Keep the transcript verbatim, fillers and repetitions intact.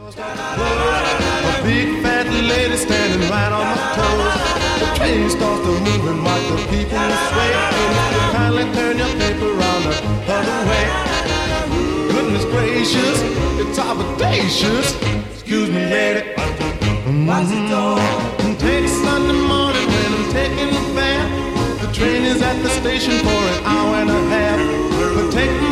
A big fat lady standing right on my toes. The train starts to move and watch the people sway. Kindly turn your paper around the other way. Goodness gracious, it's audacious. Excuse me, lady. Mm-hmm. Take Sunday morning when I'm taking the fare. The train is at the station for an hour and a half. But take